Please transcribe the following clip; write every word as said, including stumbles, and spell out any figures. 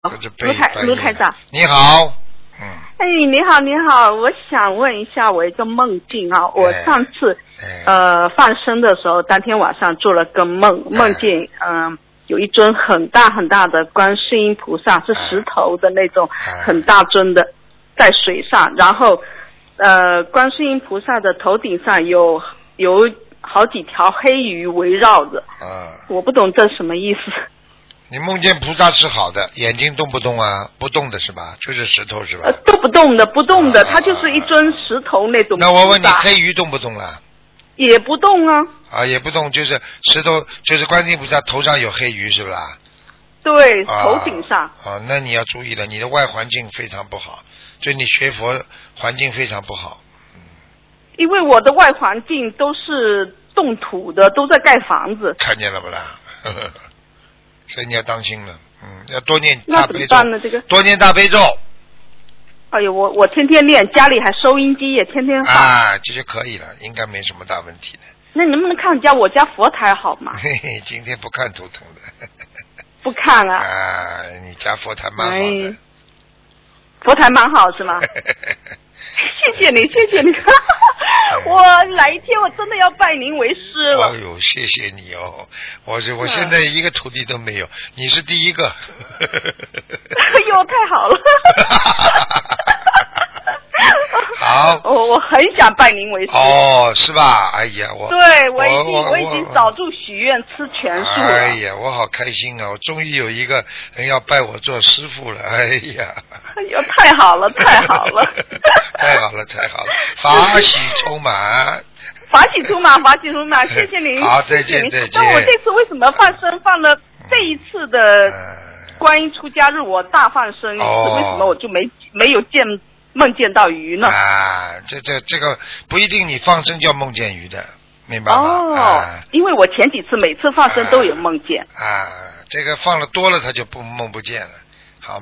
卢台卢台长， 你好，嗯， 哎，你好，你好，我想问一下，我一个梦境啊，我上次、哎、呃放生的时候，当天晚上做了个梦，梦见嗯、呃、有一尊很大很大的观世音菩萨，是石头的那种很大尊的，在水上，然后呃观世音菩萨的头顶上有有好几条黑鱼围绕着， 啊， 我不懂这什么意思。 你梦见菩萨是好的，眼睛动不动啊？不动的是吧？就是石头是吧？ 呃，都不动的，不动的，啊、它就是一尊石头那种。 那我问你，黑鱼动不动了？ 也不动啊。啊， 也不动，就是石头，就是观世音菩萨头上有黑鱼是吧？ 对，头顶上。 啊，啊那你要注意了，你的外环境非常不好，就你学佛环境非常不好。 嗯。因为我的外环境都是动土的，都在盖房子。 看见了不啦？呵呵，所以你要当心了，嗯，要多念大悲咒。那怎么办呢？这个多念大悲咒。 哎呦，我我天天练，家里还收音机也天天放。 啊，这就可以了，应该没什么大问题的。 那能不能看家我家佛台好吗？ 嘿嘿，今天不看图腾的。 不看啊。 啊，你家佛台蛮好的。 哎、佛台蛮好是吗？谢谢你，谢谢你。我哪一天我真的要拜您为师了。 哎呦，谢谢你哦！我是我现在一个徒弟都没有，你是第一个。 哎呦，太好了！ 好， 我我很想拜您为师。 哦，是吧？哎呀，我对我已经 我, 我已经早住许愿吃全素了。 哎呀，我好开心啊！我终于有一个人要拜我做师父了。哎呀！ 哎呦，太好了，太好了！ 太好了，太好了！法喜充满。 法喜充满，法喜充满，谢谢您。 好，再见，再见。 那我这次为什么放生放了这一次的观音出家日，我大放生一次， 哦、 为什么我就没没有见梦见到鱼呢？ 啊，这这这个不一定，你放生叫梦见鱼的，明白吗？ 哦、 啊， 因为我前几次每次放生都有梦见。 啊，啊这个放了多了，他就不梦不见了。